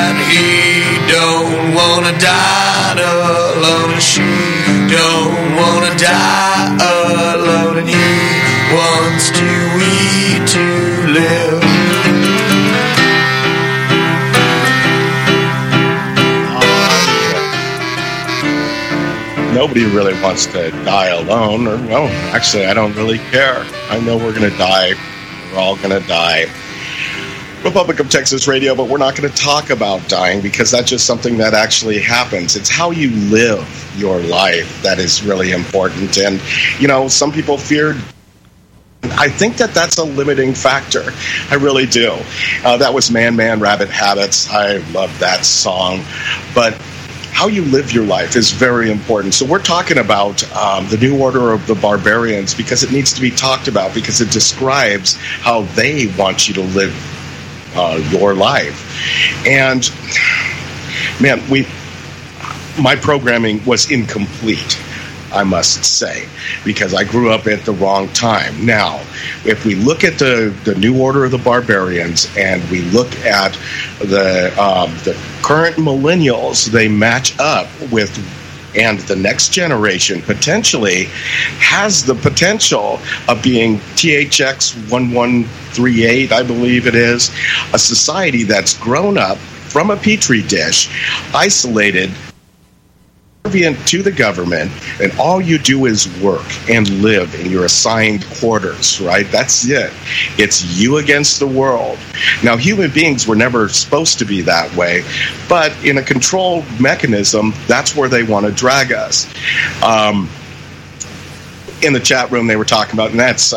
and he don't wanna die alone, and she don't wanna die alone, and he wants to eat to live. Nobody really wants to die alone, or no, actually, I don't really care. I know we're going to die. We're all going to die. Republic of Texas Radio, but we're not going to talk about dying because that's just something that actually happens. It's how you live your life that is really important. And, you know, some people fear. I think that that's a limiting factor. I really do. That was Man, Rabbit Habits. I love that song. But how you live your life is very important. So we're talking about the New Order of the Barbarians because it needs to be talked about because it describes how they want you to live your life. And, man, my programming was incomplete, I must say, because I grew up at the wrong time. Now, if we look at the New Order of the Barbarians and we look at the current millennials, they match up with, and the next generation potentially has the potential of being THX 1138, I believe it is, a society that's grown up from a petri dish, isolated, to the government, and all you do is work and live in your assigned quarters, right? That's it. It's you against the world. Now, human beings were never supposed to be that way, but in a control mechanism, that's where they want to drag us. In the chat room, they were talking about, and that's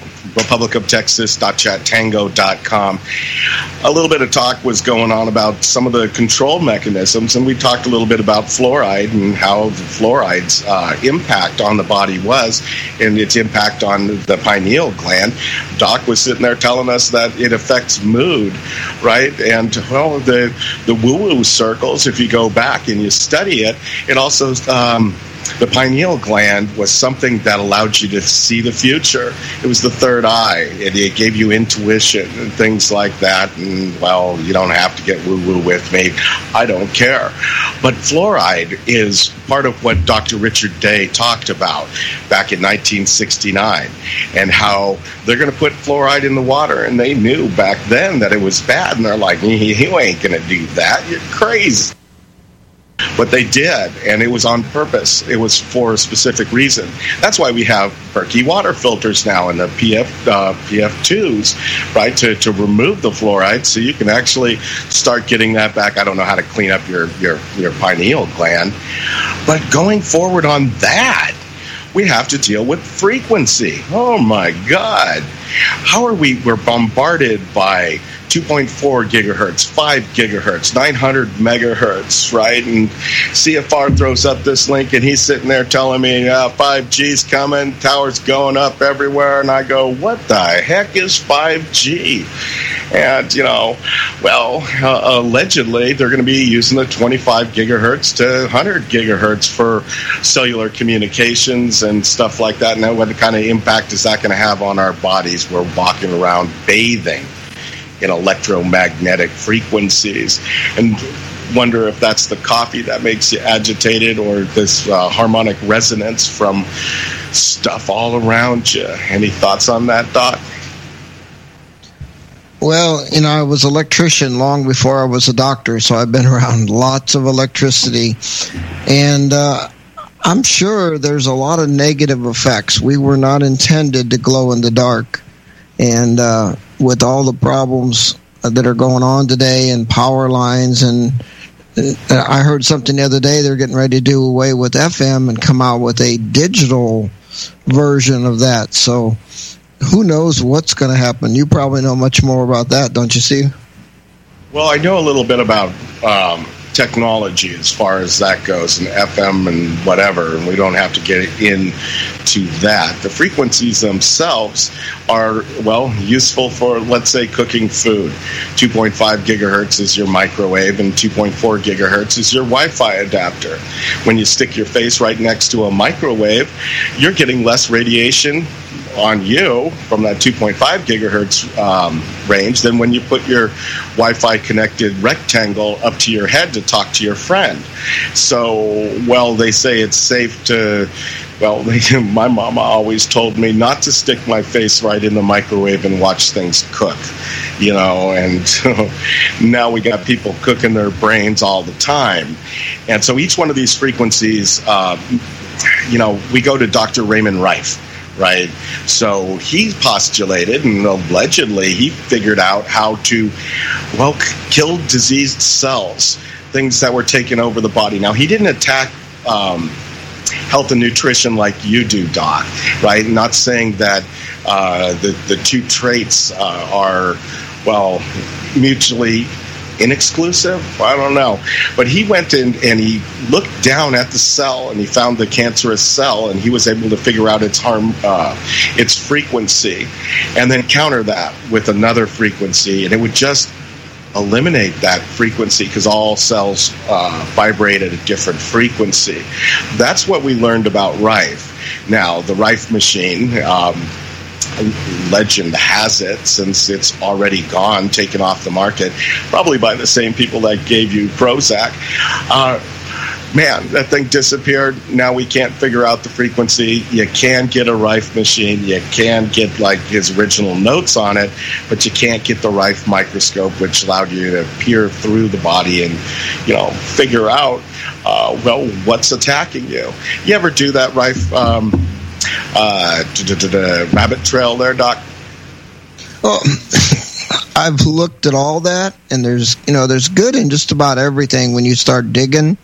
republicofTexas.chattango.com. A little bit of talk was going on about some of the control mechanisms, and we talked a little bit about fluoride and how the fluoride's impact on the body was, and its impact on the pineal gland. Doc was sitting there telling us that it affects mood, right? And, well, the woo-woo circles, if you go back and you study it, it also... the pineal gland was something that allowed you to see the future. It was the third eye. It gave you intuition and things like that. And, well, you don't have to get woo-woo with me. I don't care. But fluoride is part of what Dr. Richard Day talked about back in 1969 and how they're going to put fluoride in the water. And they knew back then that it was bad. And they're like, you ain't going to do that. You're crazy. But they did, and it was on purpose. It was for a specific reason. That's why we have Berkey water filters now in the PF2s, right, to remove the fluoride so you can actually start getting that back. I don't know how to clean up your pineal gland. But going forward on that, we have to deal with frequency. Oh, my God. How are we're bombarded by 2.4 gigahertz, 5 gigahertz, 900 megahertz, right? And CFR throws up this link, and he's sitting there telling me 5G's coming, towers going up everywhere, and I go, what the heck is 5G? And, allegedly, they're going to be using the 25 gigahertz to 100 gigahertz for cellular communications and stuff like that. And what kind of impact is that going to have on our bodies? We're walking around bathing in electromagnetic frequencies, and wonder if that's the coffee that makes you agitated or this harmonic resonance from stuff all around you. Any thoughts on that, Doc? Well, I was an electrician long before I was a doctor, so I've been around lots of electricity, and I'm sure there's a lot of negative effects. We were not intended to glow in the dark, and with all the problems that are going on today and power lines, and I heard something the other day, they're getting ready to do away with FM and come out with a digital version of that. So who knows what's going to happen? You probably know much more about that, don't you, Steve? Well, I know a little bit about technology as far as that goes, and FM and whatever, and we don't have to get into that. The frequencies themselves are, useful for, let's say, cooking food. 2.5 gigahertz is your microwave, and 2.4 gigahertz is your Wi-Fi adapter. When you stick your face right next to a microwave, you're getting less radiation on you from that 2.5 gigahertz range than when you put your Wi-Fi connected rectangle up to your head to talk to your friend. So, well, they say it's safe to, well, my mama always told me not to stick my face right in the microwave and watch things cook, you know, and now we got people cooking their brains all the time. And so each one of these frequencies, you know, we go to Dr. Raymond Rife, right? So he postulated, and allegedly he figured out how to, well, kill diseased cells, things that were taking over the body. Now, he didn't attack health and nutrition like you do, Doc, right? Not saying that the two traits are, well, mutually inexclusive. I don't know. But he went in and he looked down at the cell and he found the cancerous cell, and he was able to figure out its frequency and then counter that with another frequency, and it would just eliminate that frequency because all cells vibrate at a different frequency. That's what we learned about Rife. Now, the Rife machine, legend has it, since it's already gone, taken off the market, probably by the same people that gave you Prozac. Man, that thing disappeared. Now we can't figure out the frequency. You can get a Rife machine. You can get like his original notes on it, but you can't get the Rife microscope, which allowed you to peer through the body and, you know, figure out, well, what's attacking you. You ever do that Rife rabbit trail there, Doc? Well, I've looked at all that, and there's good in just about everything when you start digging.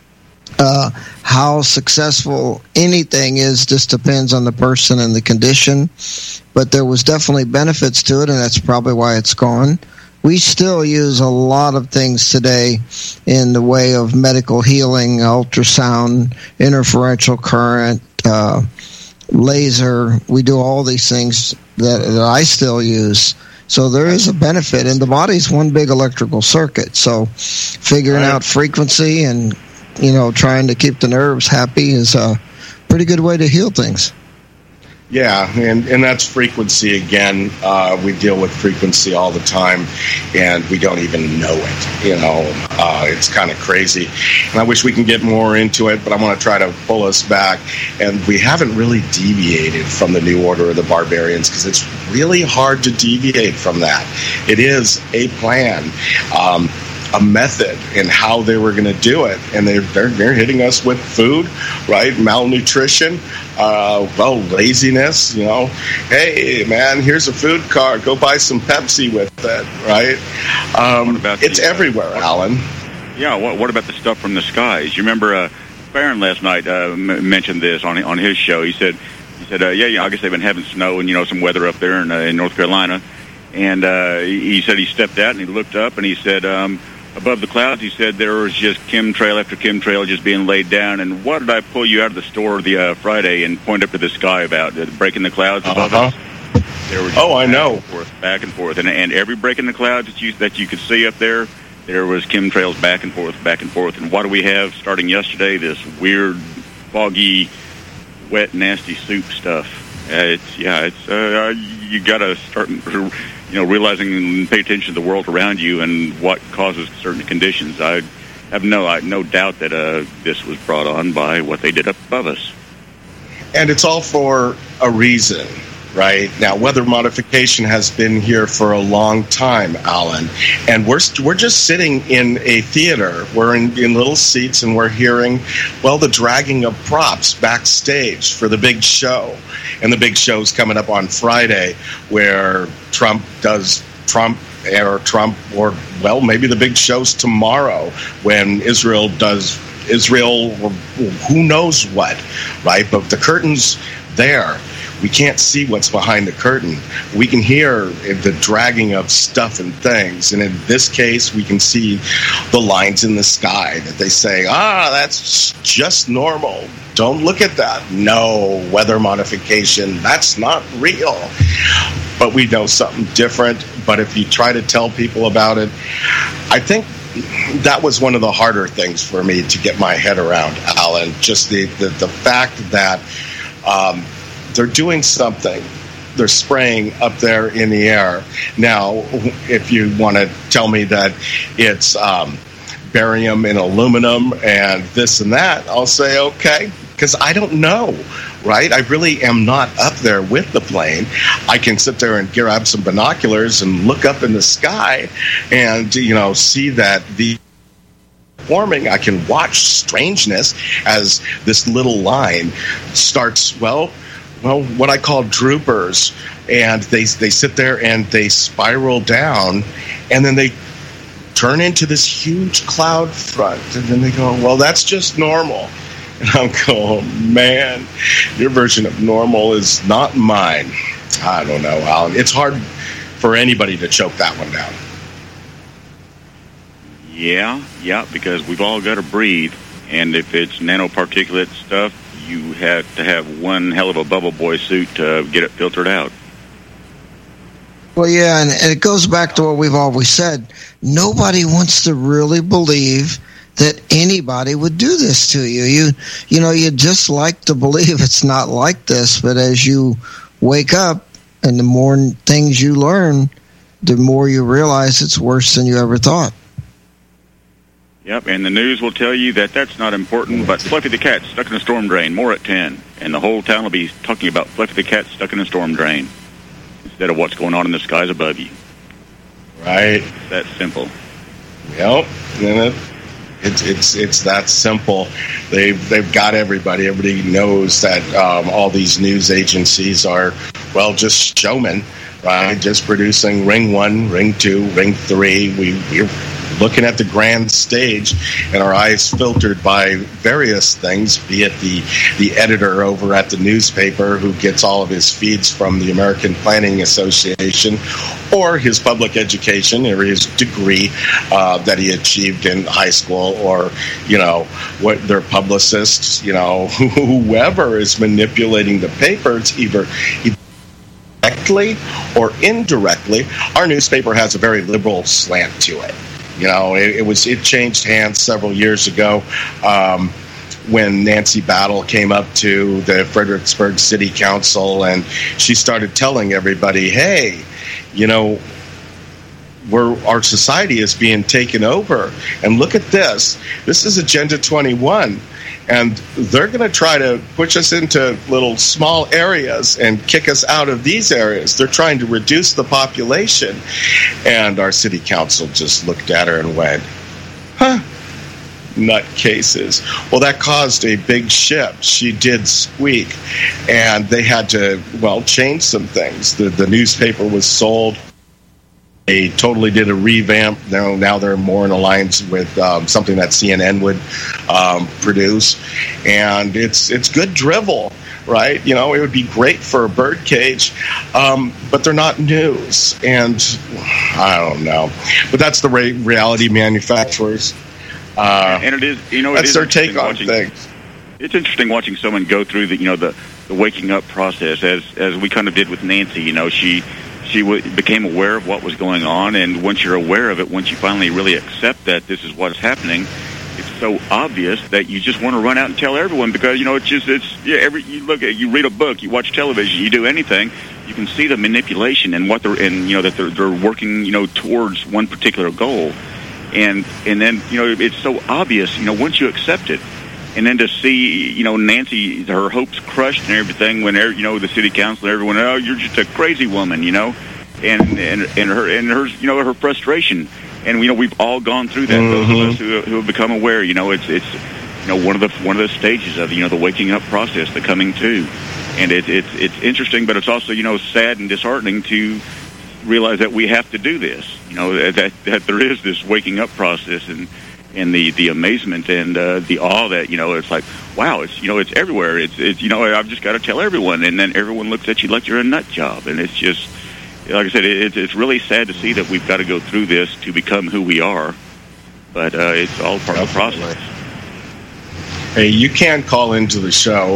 How successful anything is just depends on the person and the condition, but there was definitely benefits to it, and that's probably why it's gone. We still use a lot of things today in the way of medical healing, ultrasound, interferential current, laser. We do all these things that I still use. So there is a benefit, and the body's one big electrical circuit. So figuring out frequency and, you know, trying to keep the nerves happy is a pretty good way to heal things. Yeah, and that's frequency again. We deal with frequency all the time, and we don't even know it. You know, it's kind of crazy. And I wish we can get more into it, but I want to try to pull us back. And we haven't really deviated from the New Order of the Barbarians because it's really hard to deviate from that. It is a plan. A method in how they were going to do it, and they're hitting us with food, right? Malnutrition, well, laziness. You know, hey man, here's a food card. Go buy some Pepsi with it, right? It's everywhere, Alan. Yeah. What about the stuff from the skies? You remember Barron last night mentioned this on his show. He said, yeah, I guess they've been having snow and, you know, some weather up there in North Carolina, and he said he stepped out and he looked up and he said, above the clouds, he said there was just chemtrail after chemtrail just being laid down. And what did I pull you out of the store the Friday and point up to the sky about? Breaking the clouds above us? There were just I know. Back and forth. And every break in the clouds that you could see up there, there was chemtrails back and forth, back and forth. And what do we have starting yesterday? This weird, foggy, wet, nasty soup stuff. You got to start, you know, realizing and pay attention to the world around you and what causes certain conditions. I have no doubt that this was brought on by what they did up above us. And it's all for a reason, right? Now, weather modification has been here for a long time, Alan, and we're just sitting in a theater. We're in little seats, and we're hearing, well, the dragging of props backstage for the big show. And the big show's coming up on Friday, where Trump, or, well, maybe the big show's tomorrow when Israel or who knows what, right? But the curtain's there. We can't see what's behind the curtain. We can hear the dragging of stuff and things. And in this case, we can see the lines in the sky that they say, that's just normal. Don't look at that. No, weather modification, that's not real. But we know something different. But if you try to tell people about it, I think that was one of the harder things for me to get my head around, Alan. Just the fact that they're doing something they're spraying up there in the air. Now, if you want to tell me that it's barium and aluminum and this and that, I'll say okay, because I don't know, right? I really am not up there with the plane. I can sit there and grab some binoculars and look up in the sky and, see that the forming. I can watch strangeness as this little line starts, well, what I call droopers, and they sit there and they spiral down, and then they turn into this huge cloud front, and then they go, well, that's just normal. And I'm going, oh, man, your version of normal is not mine. I don't know, Alan. It's hard for anybody to choke that one down. Yeah, because we've all got to breathe, and if it's nanoparticulate stuff, you have to have one hell of a bubble boy suit to get it filtered out. Well, yeah, and it goes back to what we've always said. Nobody wants to really believe that anybody would do this to you. You just like to believe it's not like this, but as you wake up and the more things you learn, the more you realize it's worse than you ever thought. Yep, and the news will tell you that that's not important, but Fluffy the Cat stuck in a storm drain, more at 10. And the whole town will be talking about Fluffy the Cat stuck in a storm drain instead of what's going on in the skies above you. Right. It's that simple. Yep, and it's that simple. They've got everybody. Everybody knows that all these news agencies are, well, just showmen, right? Just producing Ring 1, Ring 2, Ring 3. We're looking at the grand stage, and our eyes filtered by various things, be it the editor over at the newspaper who gets all of his feeds from the American Planning Association, or his public education or his degree that he achieved in high school, or what their publicists, whoever is manipulating the paper. It's either directly or indirectly. Our newspaper has a very liberal slant to it. It changed hands several years ago when Nancy Battle came up to the Fredericksburg City Council, and she started telling everybody, hey, our society is being taken over, and look at this. This is Agenda 21. And they're going to try to push us into little small areas and kick us out of these areas. They're trying to reduce the population. And our city council just looked at her and went, nutcases. Well, that caused a big shift. She did squeak. And they had to, change some things. The newspaper was sold. They totally did a revamp. Now they're more in alliance with something that CNN would produce, and it's good drivel, right? It would be great for a birdcage, but they're not news, and I don't know. But that's the reality manufacturers, and it is. That's their take on things. It's interesting watching someone go through the waking up process, as we kind of did with Nancy. She became aware of what was going on, and once you're aware of it, once you finally really accept that this is what's happening, it's so obvious that you just want to run out and tell everyone, because you read a book, you watch television, you do anything, you can see the manipulation and that they're working towards one particular goal, and then it's so obvious once you accept it. And then to see, Nancy, her hopes crushed and everything when, the city council and everyone, oh, you're just a crazy woman, and her frustration. And, we've all gone through that, those of us who have become aware, it's one of the stages of, the waking up process, the coming to. And it's interesting, but it's also, sad and disheartening to realize that we have to do this, that there is this waking up process, and the amazement and the awe that it's like, wow, it's everywhere. It's I've just got to tell everyone, and then everyone looks at you like you're a nut job, and it's just, like I said, it's really sad to see that we've got to go through this to become who we are, but it's all part of the process. Hey, you can call into the show,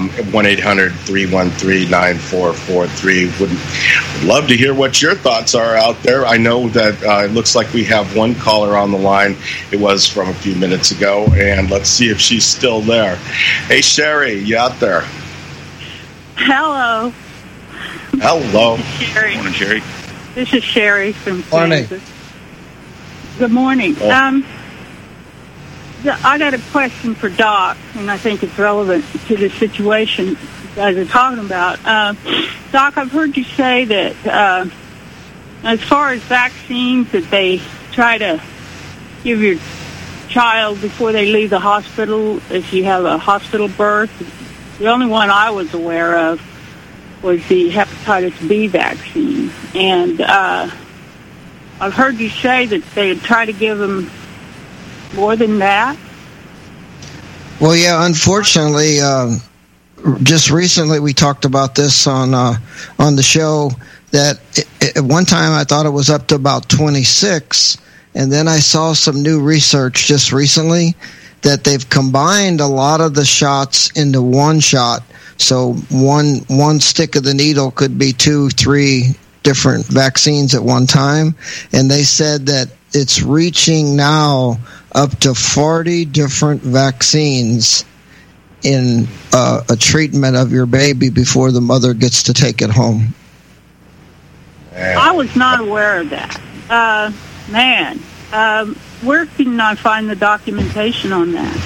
1-800-313-9443. Would love to hear what your thoughts are out there. I know that it looks like we have one caller on the line. It was from a few minutes ago, and let's see if she's still there. Hey, Sherry, you out there? Hello. Hello. Sherry. Morning, Sherry. This is Sherry from Morning. Kansas. Good morning. Oh. I got a question for Doc, and I think it's relevant to the situation you guys are talking about. Doc, I've heard you say that as far as vaccines, that they try to give your child before they leave the hospital if you have a hospital birth. The only one I was aware of was the hepatitis B vaccine. And I've heard you say that they try to give them more than that. Well, yeah, unfortunately, just recently we talked about this on the show that at one time I thought it was up to about 26, and then I saw some new research just recently that they've combined a lot of the shots into one shot. So one stick of the needle could be 2-3 different vaccines at one time, and they said that it's reaching now up to 40 different vaccines in a treatment of your baby before the mother gets to take it home. I was not aware of that. Where can I find the documentation on that?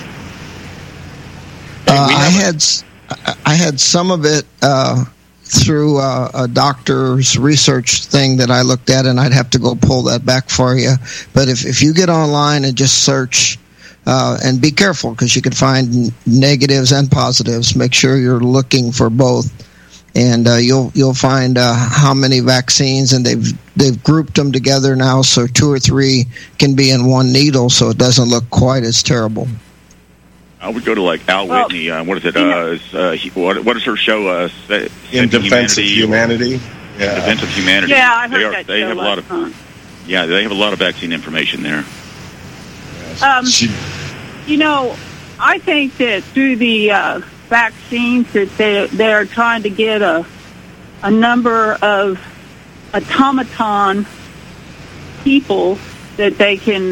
I had some of it through a doctor's research thing that I looked at, and I'd have to go pull that back for you. But if you get online and just search, and be careful because you can find negatives and positives. Make sure you're looking for both, and you'll find how many vaccines, and they've grouped them together now, so 2 or 3 can be in one needle, so it doesn't look quite as terrible. I would go to like Al Whitney. What is it? What is her show? In Defense of Humanity. Yeah. Defense of Humanity. Yeah, I heard that they show have a lot of. Yeah, they have a lot of vaccine information there. I think that through the vaccines that they're trying to get a number of automaton people that they can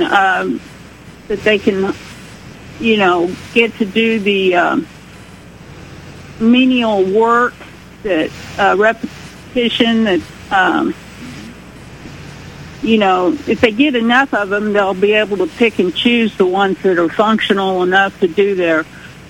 get to do the menial work, that repetition, that if they get enough of them, they'll be able to pick and choose the ones that are functional enough to do their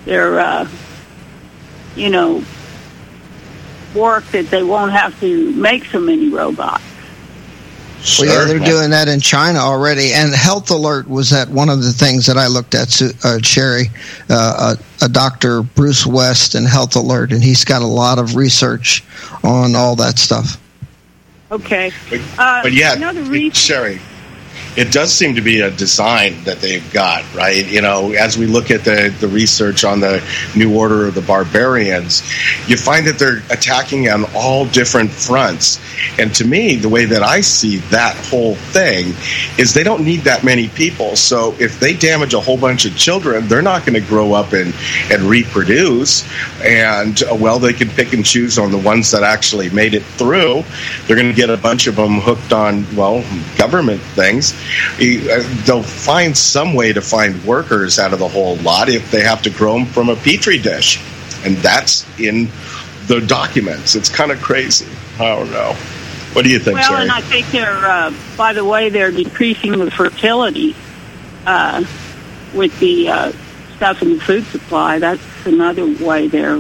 work, that they won't have to make so many robots. Well, yeah, they're doing that in China already. And Health Alert was one of the things that I looked at, Sherry, a Dr. Bruce West in Health Alert, and he's got a lot of research on all that stuff. Okay. But Sherry, it does seem to be a design that they've got, right? As we look at the research on the New Order of the Barbarians, you find that they're attacking on all different fronts. And to me, the way that I see that whole thing is they don't need that many people. So if they damage a whole bunch of children, they're not going to grow up and reproduce. And, they can pick and choose on the ones that actually made it through. They're going to get a bunch of them hooked on, government things. They'll find some way to find workers out of the whole lot if they have to grow them from a petri dish. And that's in the documents. It's kind of crazy. I don't know. What do you think, Sherry? Well, and I think by the way, they're decreasing the fertility with the stuff in the food supply. That's another way they're,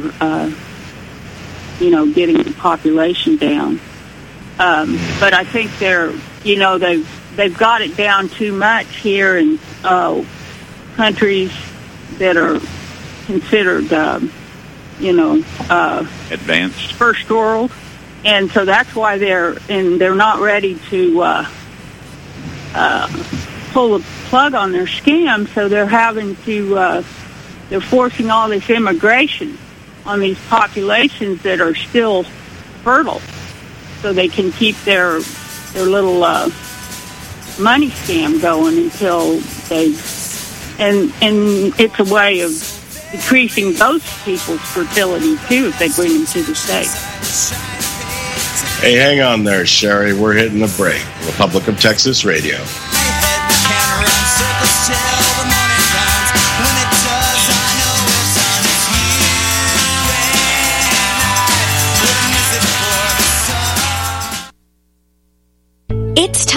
getting the population down. But I think they've got it down too much here in countries that are considered, advanced, first world, and so that's why they're not ready to pull the plug on their scam. So they're having to they're forcing all this immigration on these populations that are still fertile, so they can keep their little money scam going until and it's a way of decreasing those people's fertility too if they bring them to the States. Hey, hang on there, Sherry. We're hitting the break. Republic of Texas Radio.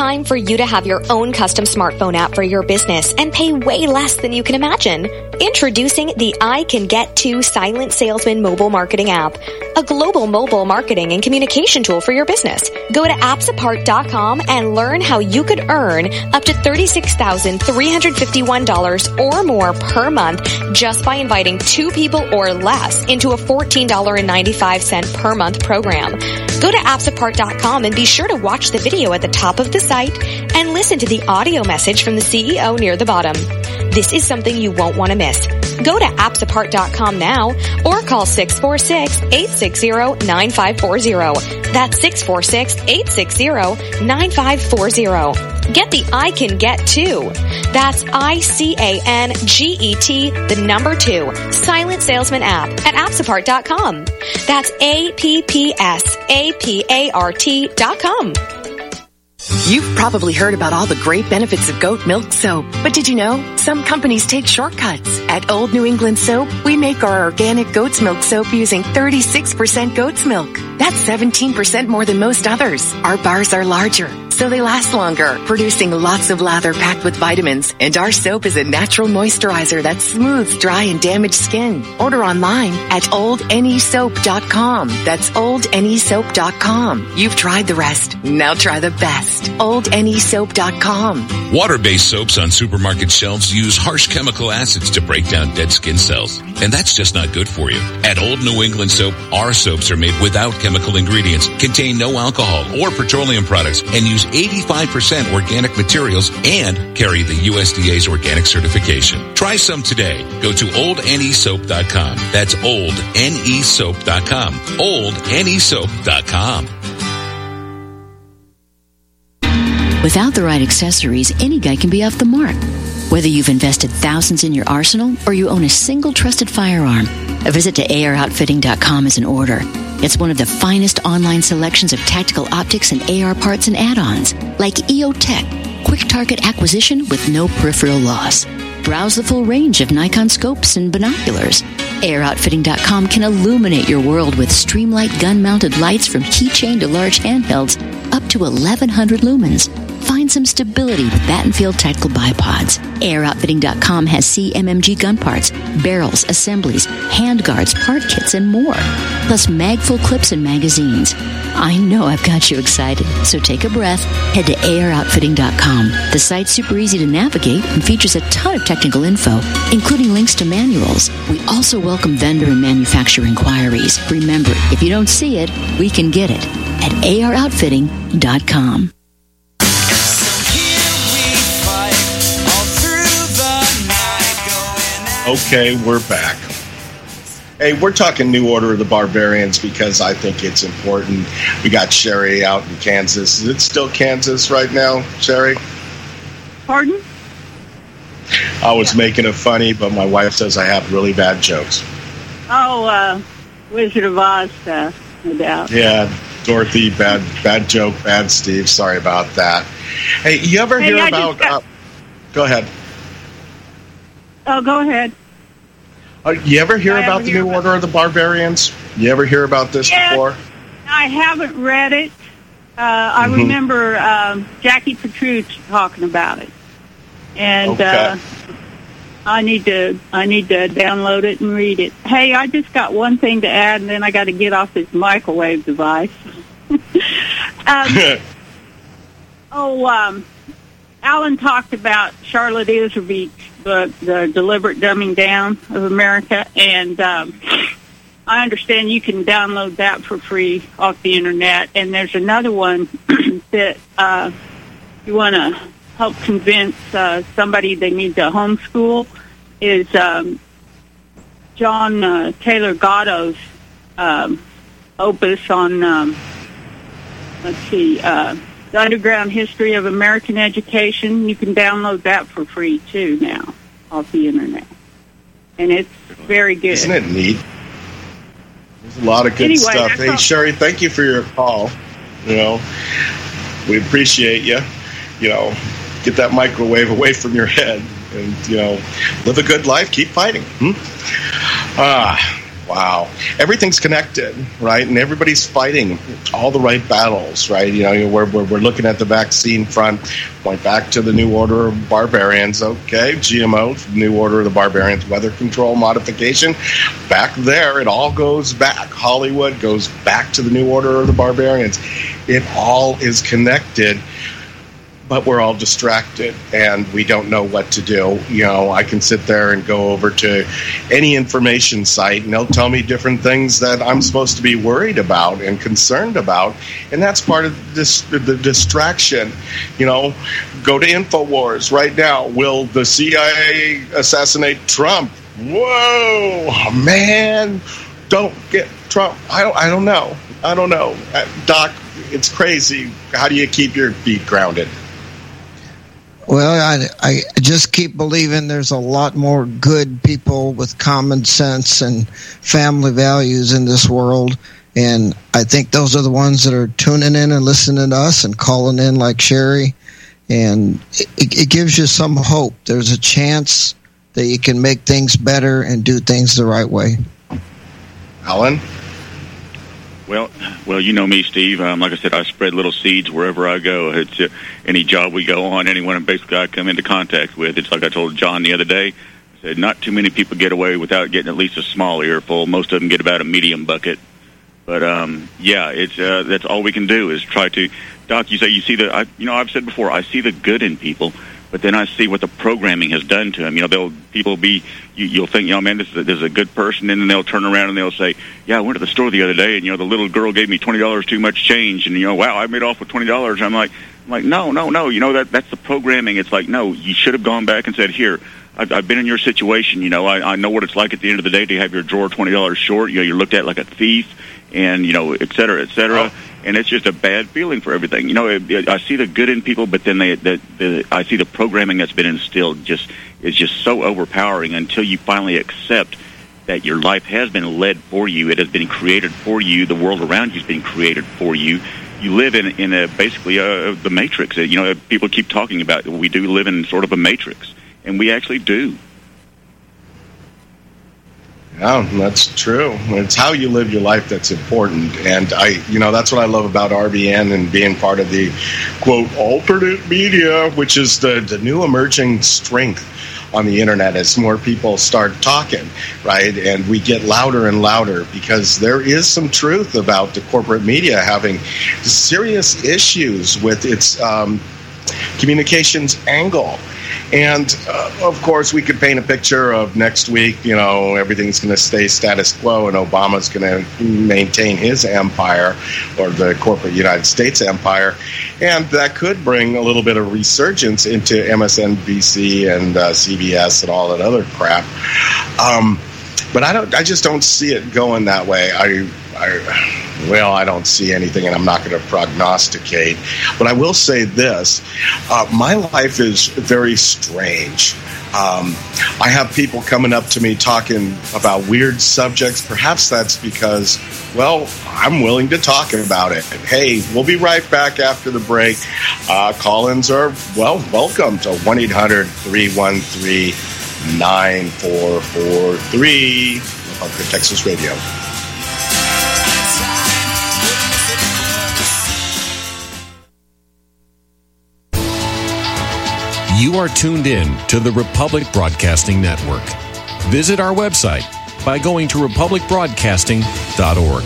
time for you to have your own custom smartphone app for your business and pay way less than you can imagine. Introducing the I Can Get To Silent Salesman mobile marketing app, a global mobile marketing and communication tool for your business. Go to appsapart.com and learn how you could earn up to $36,351 or more per month just by inviting 2 people or less into a $14.95 per month program. Go to appsapart.com and be sure to watch the video at the top of the site and listen to the audio message from the CEO near the bottom. This is something you won't want to miss. Go to appsapart.com now or call 646-860-9540. That's 646-860-9540. Get the I Can Get To. That's ICANGET, the number 2, Silent Salesman app at appsapart.com. That's APPSAPART.com. You've probably heard about all the great benefits of goat milk soap, but did you know some companies take shortcuts? At Old New England Soap, we make our organic goat's milk soap using 36% goat's milk. That's 17% more than most others. Our bars are larger, so they last longer, producing lots of lather packed with vitamins. And our soap is a natural moisturizer that smooths dry and damaged skin. Order online at oldnesoap.com. That's oldnesoap.com. You've tried the rest. Now try the best. oldnesoap.com. Water-based soaps on supermarket shelves use harsh chemical acids to break down dead skin cells. And that's just not good for you. At Old New England Soap, our soaps are made without chemical ingredients, contain no alcohol or petroleum products, and use 85% organic materials and carry the USDA's organic certification. Try some today. Go to oldnesoap.com. That's oldnesoap.com. oldnesoap.com. Without the right accessories, any guy can be off the mark. Whether you've invested thousands in your arsenal or you own a single trusted firearm, a visit to AROutfitting.com is in order. It's one of the finest online selections of tactical optics and AR parts and add-ons, like EOTech, quick target acquisition with no peripheral loss. Browse the full range of Nikon scopes and binoculars. AROutfitting.com can illuminate your world with Streamlight gun-mounted lights from keychain to large handhelds up to 1,100 lumens. Find some stability with Battenfield tactical bipods. AirOutfitting.com has CMMG gun parts, barrels, assemblies, handguards, part kits, and more. Plus mag-full clips and magazines. I know I've got you excited, so take a breath. Head to AirOutfitting.com. The site's super easy to navigate and features a ton of technical info, including links to manuals. We also welcome vendor and manufacturer inquiries. Remember, if you don't see it, we can get it at AirOutfitting.com. Okay, we're back. Hey, we're talking New Order of the Barbarians because I think it's important. We got Sherry out in Kansas. Is it still Kansas right now, Sherry? Pardon? I was making it funny, but my wife says I have really bad jokes. Oh, Wizard of Oz stuff, no doubt. Yeah, Dorothy, bad joke, bad Steve. Sorry about that. Hey, you ever hear about... go ahead. Oh, go ahead. You ever hear about the New Order of the Barbarians? You ever hear about this before? I haven't read it. I remember Jackie Petrucci talking about it, and I need to download it and read it. Hey, I just got one thing to add, and then I got to get off this microwave device. Alan talked about Charlotte Iserbyt's book, The Deliberate Dumbing Down of America, and I understand you can download that for free off the internet. And there's another one that you want to help convince somebody they need to homeschool is John Taylor Gatto's opus on, The Underground History of American Education. You can download that for free, too, now, off the internet. And it's very good. Isn't it neat? There's a lot of good stuff. Hey, Sherry, thank you for your call. You know, we appreciate you. You know, get that microwave away from your head and, you know, live a good life. Keep fighting. Wow. Everything's connected, right? And everybody's fighting all the right battles, right? You know, we're looking at the vaccine front, point back to the New Order of Barbarians, okay? GMO, New Order of the Barbarians, weather control modification. Back there, it all goes back. Hollywood goes back to the New Order of the Barbarians. It all is connected. But we're all distracted, and we don't know what to do. You know, I can sit there and go over to any information site, and they'll tell me different things that I'm supposed to be worried about and concerned about, and that's part of the distraction. You know, go to InfoWars right now. Will the CIA assassinate Trump? Whoa, man! Don't get Trump. I don't know. Doc, it's crazy. How do you keep your feet grounded? Well, I just keep believing there's a lot more good people with common sense and family values in this world. And I think those are the ones that are tuning in and listening to us and calling in like Sherry. And it gives you some hope. There's a chance that you can make things better and do things the right way. Alan? Well, you know me, Steve. Like I said, I spread little seeds wherever I go. It's any job we go on, anyone basically I come into contact with. It's like I told John the other day. I said, not too many people get away without getting at least a small earful. Most of them get about a medium bucket. But yeah, it's that's all we can do is try to. Doc, you say you see the. I've said before, I see the good in people. But then I see what the programming has done to them. You know, you'll think, you know, man, this is a good person, and then they'll turn around and they'll say, yeah, I went to the store the other day, and, you know, the little girl gave me $20 too much change, and, you know, wow, I made off with $20. And I'm like, no, you know, that's the programming. It's like, no, you should have gone back and said, here, I've been in your situation, you know, I know what it's like at the end of the day to have your drawer $20 short. You know, you're looked at like a thief, and, you know, et cetera, et cetera. Oh. And it's just a bad feeling for everything. You know, I see the good in people, but then I see the programming that's been instilled is just so overpowering until you finally accept that your life has been led for you. It has been created for you. The world around you has been created for you. You live in a basically the matrix. You know, people keep talking about we do live in sort of a matrix, and we actually do. Yeah, that's true. It's how you live your life that's important. And that's what I love about RBN and being part of the, quote, alternate media, which is the new emerging strength on the internet as more people start talking, right? And we get louder and louder because there is some truth about the corporate media having serious issues with its communications angle. And, of course, we could paint a picture of next week, you know, everything's going to stay status quo and Obama's going to maintain his empire or the corporate United States empire. And that could bring a little bit of resurgence into MSNBC and CBS and all that other crap. But I just don't see it going that way. I don't see anything, and I'm not going to prognosticate. But I will say this. My life is very strange. I have people coming up to me talking about weird subjects. Perhaps that's because, well, I'm willing to talk about it. Hey, we'll be right back after the break. Call-ins are, well, welcome to 1-800-313-9443, Bunker, Texas Radio. You are tuned in to the Republic Broadcasting Network. Visit our website by going to republicbroadcasting.org.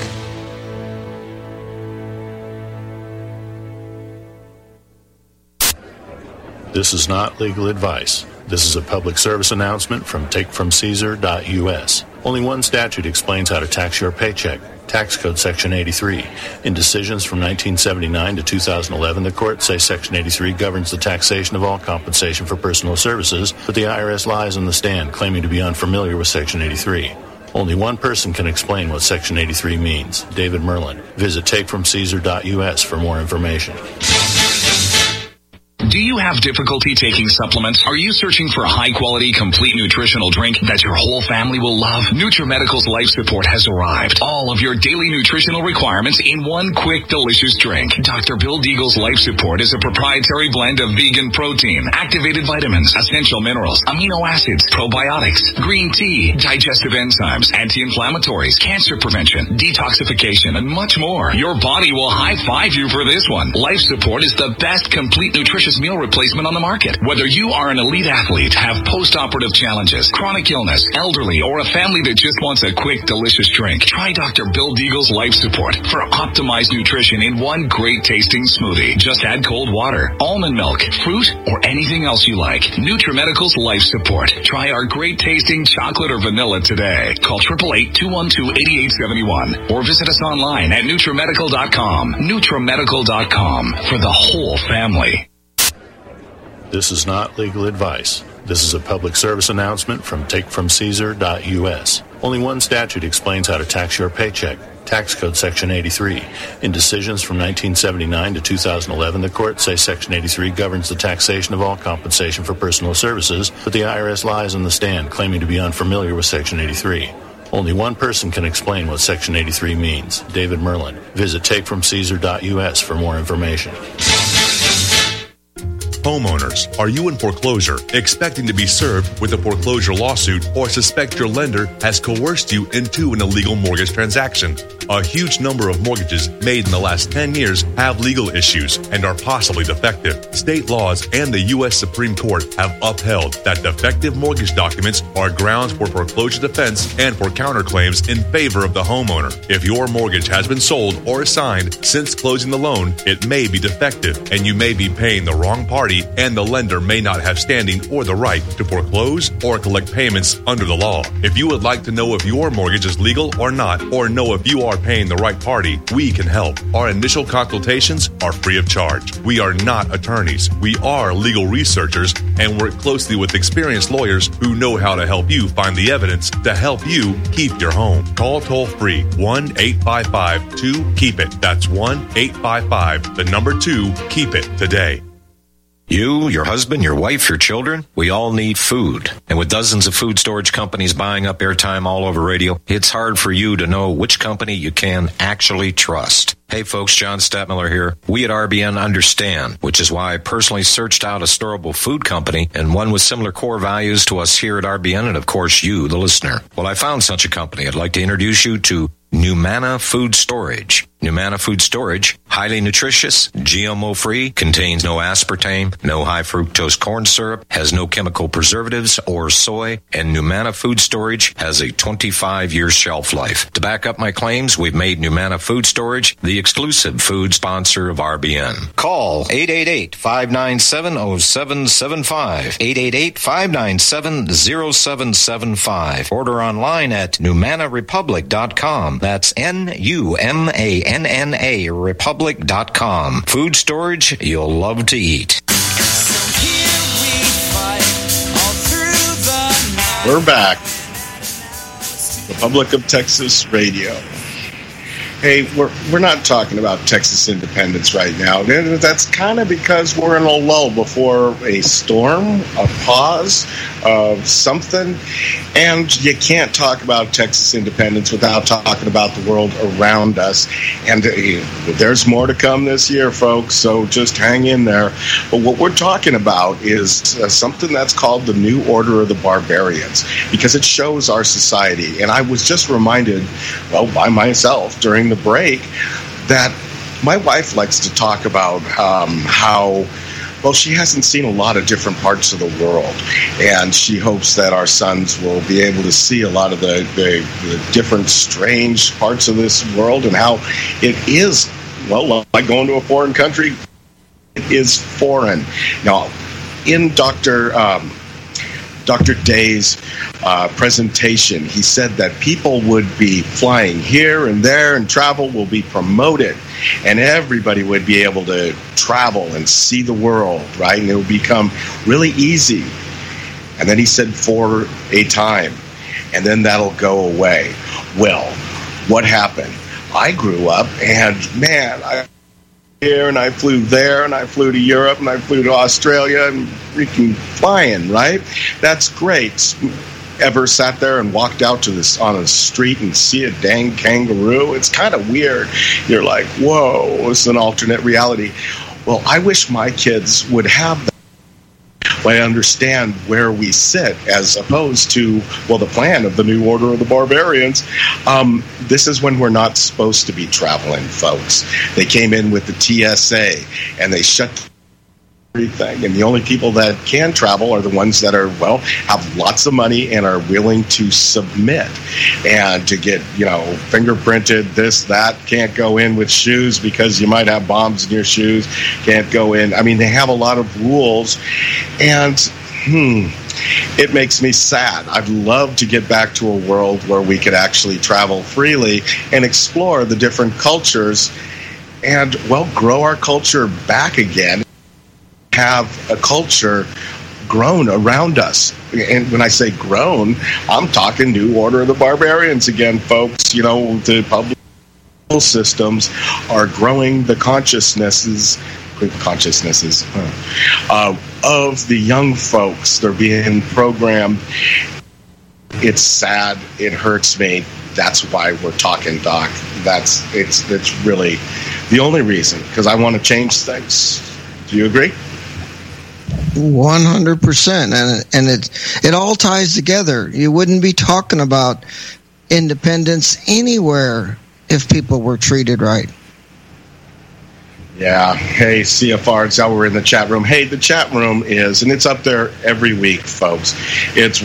This is not legal advice. This is a public service announcement from takefromcaesar.us. Only one statute explains how to tax your paycheck. Tax Code Section 83. In decisions from 1979 to 2011, the courts say Section 83 governs the taxation of all compensation for personal services, but the IRS lies on the stand, claiming to be unfamiliar with Section 83. Only one person can explain what Section 83 means, David Merlin. Visit takefromcaesar.us for more information. Do you have difficulty taking supplements? Are you searching for a high-quality, complete nutritional drink that your whole family will love? NutriMedical's Life Support has arrived. All of your daily nutritional requirements in one quick, delicious drink. Dr. Bill Deagle's Life Support is a proprietary blend of vegan protein, activated vitamins, essential minerals, amino acids, probiotics, green tea, digestive enzymes, anti-inflammatories, cancer prevention, detoxification, and much more. Your body will high-five you for this one. Life Support is the best complete nutritious meal replacement on the market. Whether you are an elite athlete, have post-operative challenges, chronic illness, elderly, or a family that just wants a quick, delicious drink, try Dr. Bill Deagle's Life Support for optimized nutrition in one great-tasting smoothie. Just add cold water, almond milk, fruit, or anything else you like. NutriMedical's Life Support. Try our great-tasting chocolate or vanilla today. Call 888-212-8871 or visit us online at NutriMedical.com. NutriMedical.com for the whole family. This is not legal advice. This is a public service announcement from takefromcaesar.us. Only one statute explains how to tax your paycheck. Tax Code Section 83. In decisions from 1979 to 2011, the courts say Section 83 governs the taxation of all compensation for personal services, but the IRS lies on the stand, claiming to be unfamiliar with Section 83. Only one person can explain what Section 83 means, David Merlin. Visit takefromcaesar.us for more information. Homeowners, are you in foreclosure, expecting to be served with a foreclosure lawsuit, or suspect your lender has coerced you into an illegal mortgage transaction? A huge number of mortgages made in the last 10 years have legal issues and are possibly defective. State laws and the U.S. Supreme Court have upheld that defective mortgage documents are grounds for foreclosure defense and for counterclaims in favor of the homeowner. If your mortgage has been sold or assigned since closing the loan, it may be defective and you may be paying the wrong party, and the lender may not have standing or the right to foreclose or collect payments under the law. If you would like to know if your mortgage is legal or not, or know if you are paying the right party, we can help. Our initial consultations are free of charge. We are not attorneys. We are legal researchers and work closely with experienced lawyers who know how to help you find the evidence to help you keep your home. Call toll-free 1-855-2-KEEP-IT. That's 1-855-2-KEEP-IT today. You, your husband, your wife, your children, we all need food. And with dozens of food storage companies buying up airtime all over radio, it's hard for you to know which company you can actually trust. Hey folks, John Statmiller here. We at RBN understand, which is why I personally searched out a storable food company and one with similar core values to us here at RBN and of course you, the listener. Well, I found such a company. I'd like to introduce you to Numana Food Storage. Numana Food Storage, highly nutritious, GMO-free, contains no aspartame, no high-fructose corn syrup, has no chemical preservatives or soy, and Numana Food Storage has a 25-year shelf life. To back up my claims, we've made Numana Food Storage the exclusive food sponsor of RBN. Call 888-597-0775, 888-597-0775. Order online at NumanaRepublic.com. That's NUMANA Republic.com. Food storage you'll love to eat. We're back. Republic of Texas Radio. Hey, we're not talking about Texas independence right now. That's kind of because we're in a lull before a storm, a pause of something. And you can't talk about Texas independence without talking about the world around us. And there's more to come this year, folks, so just hang in there. But what we're talking about is something that's called the New Order of the Barbarians, because it shows our society. And I was just reminded, well, by myself during the break, that my wife likes to talk about how, well, she hasn't seen a lot of different parts of the world, and she hopes that our sons will be able to see a lot of the different strange parts of this world and how it is, well, like going to a foreign country, it is foreign. Now, in Dr. Day's presentation, he said that people would be flying here and there, and travel will be promoted, and everybody would be able to travel and see the world, right? And it would become really easy. And then he said, for a time, and then that'll go away. Well, what happened? I grew up, and man, here, and I flew there, and I flew to Europe, and I flew to Australia, and freaking flying, right? That's great. Ever sat there and walked out to this on a street and see a dang kangaroo? It's kind of weird. You're like, whoa, it's an alternate reality. Well, I wish my kids would have that. I understand where we sit as opposed to, well, the plan of the New Order of the Barbarians. This is when we're not supposed to be traveling, folks. They came in with the TSA, and they shut everything. And the only people that can travel are the ones that are, well, have lots of money and are willing to submit and to get, fingerprinted, this, that, can't go in with shoes because you might have bombs in your shoes, can't go in. I mean, they have a lot of rules, and it makes me sad. I'd love to get back to a world where we could actually travel freely and explore the different cultures and, well, grow our culture back again. Have a culture grown around us. And when I say grown, I'm talking New Order of the Barbarians again, folks. The public systems are growing the consciousnesses of the young folks. They're being programmed. It's sad. It hurts me. That's why we're talking, Doc. That's really the only reason, because I want to change things. Do you agree? 100%, and it all ties together. You wouldn't be talking about independence anywhere if people were treated right. Yeah. Hey, CFR, it's how we're in the chat room. Hey, the chat room is, and it's up there every week, folks. It's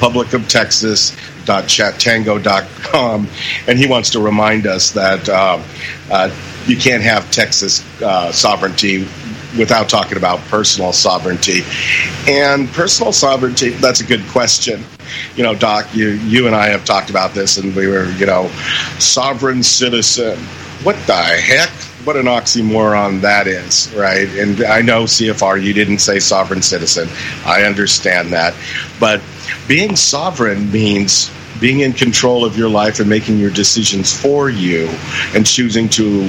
republicoftexas.chattango.com, and he wants to remind us that you can't have Texas sovereignty without talking about personal sovereignty. And personal sovereignty, that's a good question. Doc, you and I have talked about this, and we were, sovereign citizen. What the heck? What an oxymoron that is, right? And I know, CFR, you didn't say sovereign citizen. I understand that. But being sovereign means being in control of your life and making your decisions for you and choosing to,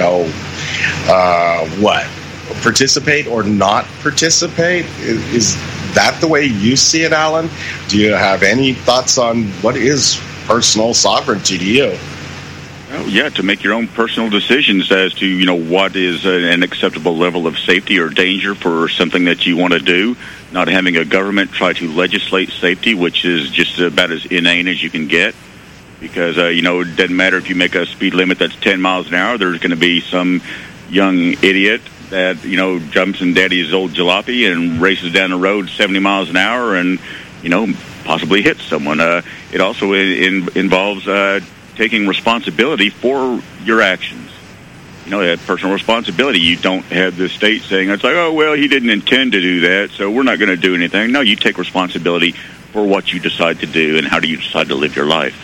participate or not participate? Is that the way you see it, Alan? Do you have any thoughts on what is personal sovereignty to you? Oh, yeah, to make your own personal decisions as to, what is an acceptable level of safety or danger for something that you want to do. Not having a government try to legislate safety, which is just about as inane as you can get. Because, it doesn't matter if you make a speed limit that's 10 miles an hour, there's going to be some young idiot that, jumps in daddy's old jalopy and races down the road 70 miles an hour and, possibly hits someone. It also involves taking responsibility for your actions. That personal responsibility. You don't have the state saying, it's like, oh, well, he didn't intend to do that, so we're not going to do anything. No, you take responsibility for what you decide to do and how do you decide to live your life.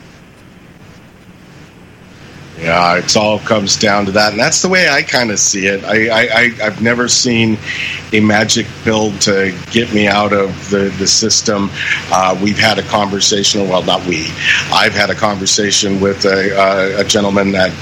Yeah, it all comes down to that, and that's the way I kind of see it. I've never seen a magic pill to get me out of the system. We've had a conversation, well, not we. I've had a conversation with a gentleman that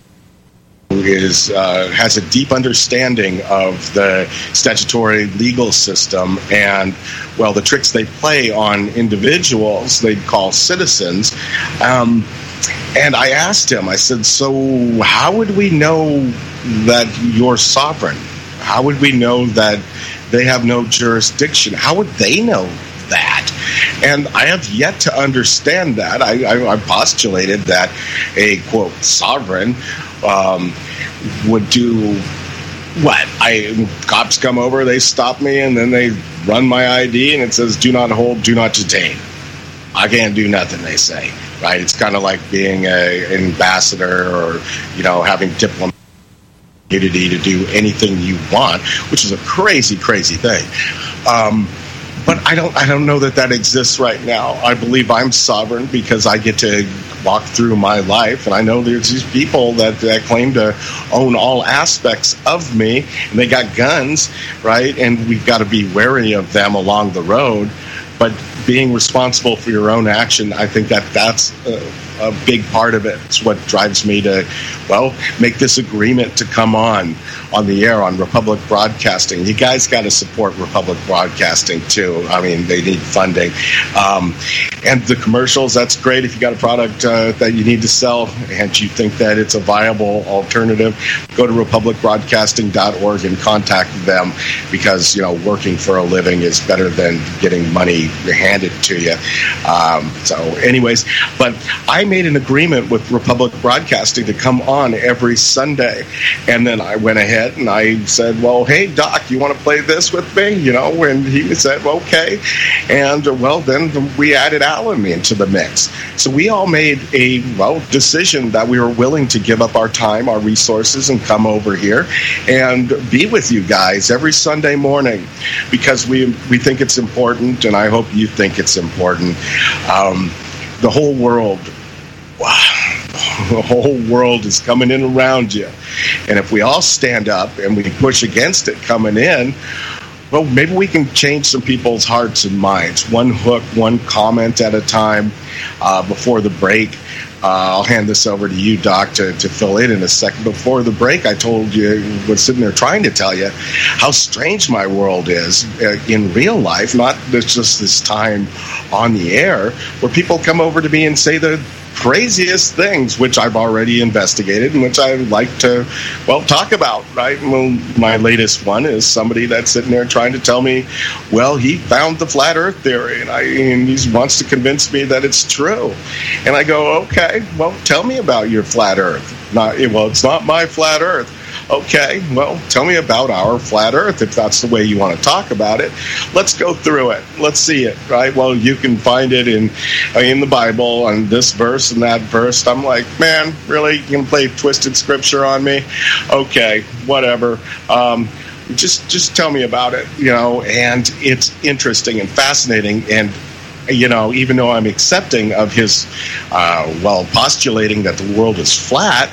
has a deep understanding of the statutory legal system and, well, the tricks they play on individuals they'd call citizens. And I asked him, I said, so how would we know that you're sovereign? How would we know that they have no jurisdiction? How would they know that? And I have yet to understand that. I postulated that a, quote, sovereign would do what? Cops come over, they stop me, and then they run my ID, and it says, do not hold, do not detain. I can't do nothing, they say. Right? It's kind of like being an ambassador or, having diplomatic immunity to do anything you want, which is a crazy, crazy thing. But I don't know that exists right now. I believe I'm sovereign because I get to walk through my life, and I know there's these people that claim to own all aspects of me, and they got guns, right? And we've got to be wary of them along the road. But being responsible for your own action, I think that's a big part of it. It's what drives me to, make this agreement to come on the air on Republic Broadcasting. You guys got to support Republic Broadcasting too. I mean, they need funding. And the commercials, that's great if you got a product that you need to sell and you think that it's a viable alternative. Go to republicbroadcasting.org and contact them, because, working for a living is better than getting money handed to you. So anyways, but I made an agreement with Republic Broadcasting to come on every Sunday. And then I went ahead and I said, well, hey, Doc, you want to play this with me? And he said, well, okay. And, then we added Alan into the mix. So we all made a, decision that we were willing to give up our time, our resources, and come over here and be with you guys every Sunday morning, because we think it's important, and I hope you think it's important. The whole world, the whole world is coming in around you. And if we all stand up and we push against it coming in, maybe we can change some people's hearts and minds. One hook, one comment at a time. Before the break, I'll hand this over to you, Doc, to fill in a second. Before the break, I told you, was sitting there trying to tell you how strange my world is in real life, not just this time on the air, where people come over to me and say the craziest things, which I've already investigated and which I like to, talk about, right? Well, my latest one is somebody that's sitting there trying to tell me, he found the flat earth theory, and he wants to convince me that it's true. And I go, okay, tell me about your flat earth. It's not my flat earth. Okay, tell me about our flat earth if that's the way you want to talk about it. Let's go through it. Let's see it, right? You can find it in the Bible, and this verse and that verse. I'm like, man, really? You can play twisted scripture on me? Okay, whatever. Just tell me about it, and it's interesting and fascinating. And even though I'm accepting of his, postulating that the world is flat,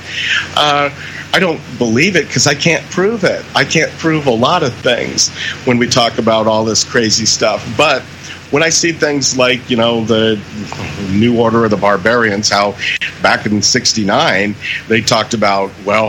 I don't believe it because I can't prove it. I can't prove a lot of things when we talk about all this crazy stuff. But when I see things like, the New Order of the Barbarians, how back in '69 they talked about,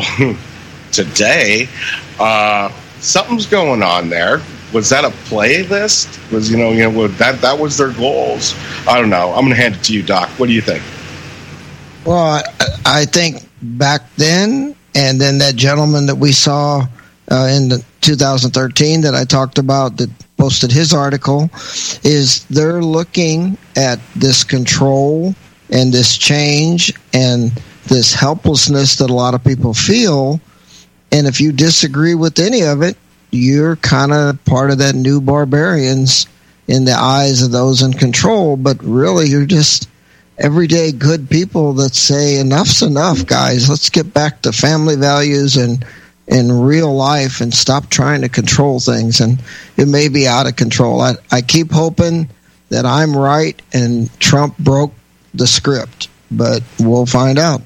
today something's going on there. Was that a playlist? Was that was their goals? I don't know. I'm going to hand it to you, Doc. What do you think? Well, I think back then, and then that gentleman that we saw in the 2013 that I talked about that posted his article, is they're looking at this control and this change and this helplessness that a lot of people feel. And if you disagree with any of it, you're kind of part of that new barbarians in the eyes of those in control. But really, you're just everyday good people that say, enough's enough, guys. Let's get back to family values and in real life and stop trying to control things. And it may be out of control. I keep hoping that I'm right and Trump broke the script, but we'll find out.